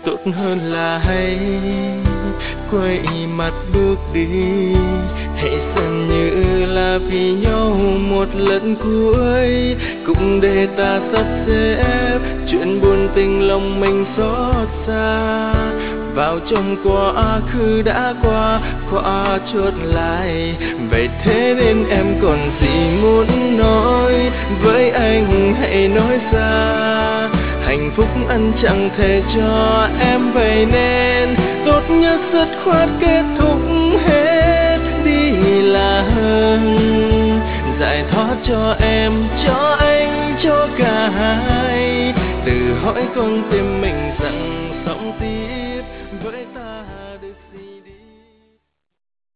tốt hơn là hãy quay mặt bước đi. Hãy xem như là vì nhau một lần cuối, cũng để ta sắp xếp chuyện buồn tình lòng mình xót xa vào trong quá khứ đã qua chốt lại. Vậy thế nên em còn gì muốn nói với anh, hãy nói ra. Hạnh phúc anh chẳng thể cho em, vậy nên tốt nhất dứt khoát kết thúc hết đi là hơn. Giải thoát cho em, cho anh, cho cả hai, từ hỏi con tim mình rằng sống tí.